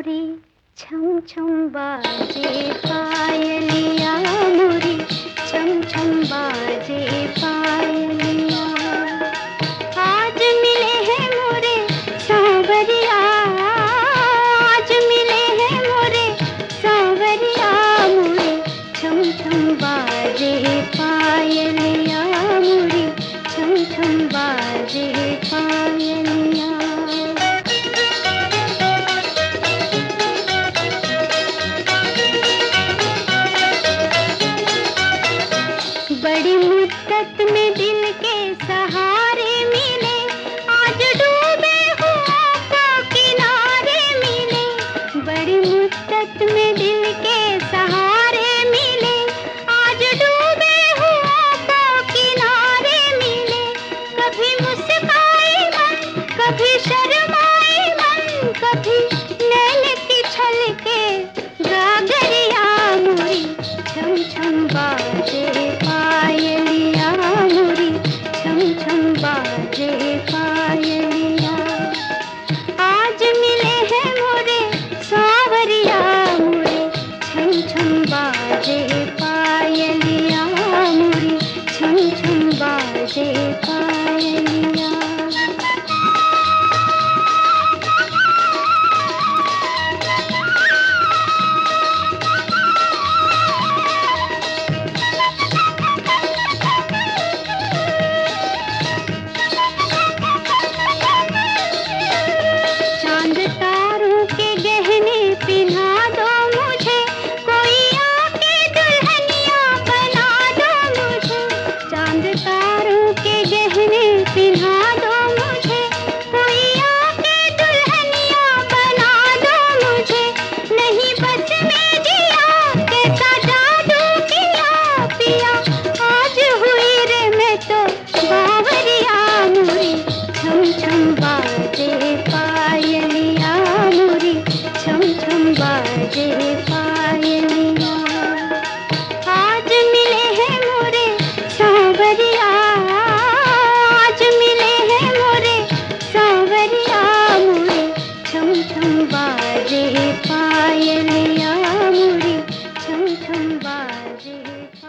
मोरी छम छम बाजे पायलिया मोरी छम छम बाजे पायलिया। आज मिले हैं मोरे सांवरिया, आज मिले हैं मोरे सांवरिया मोरी छम छम बाजे पायलिया मोरी छम छम बाजे पायलिया। बड़ी मुद्दत में दिल के सहारे मिले, आज डूबे हुओं को किनारे मिले। बड़ी मुद्दत में दिल के सहारे मिले, आज डूबे हुओं को किनारे मिले। कभी मुस्काए मन, कभी शर्माए मन, कभी नैन की छलके गागरिया मोरी छम छम बाजे पायलिया मोरी छम छम बाजे पायलिया। आज मिले हैं मोरे सांवरिया मोरे छम छम बाजे पायलिया मोरी छम छम बाजे पायलिया। चांद तारों के गहने पिन्हा दो मुझे, कोई आके दुल्हनिया बना दो मुझे। चांद तारों के गहने पिन्हा दो मुझे, कोई आके दुल्हनिया बना दो मुझे। नहीं बस में जिया कैसा जादू किया पिया, आज हुई रे मैं तो बावरिया मोरी छम छम बाजे पायलिया मोरी छम छम बाजे पायलिया। आज मिले हैं मोरे सांवरिया, आज मिले हैं मोरे सांवरिया मोरी छम छम बाजे पायलिया मोरी छम छम बाजे।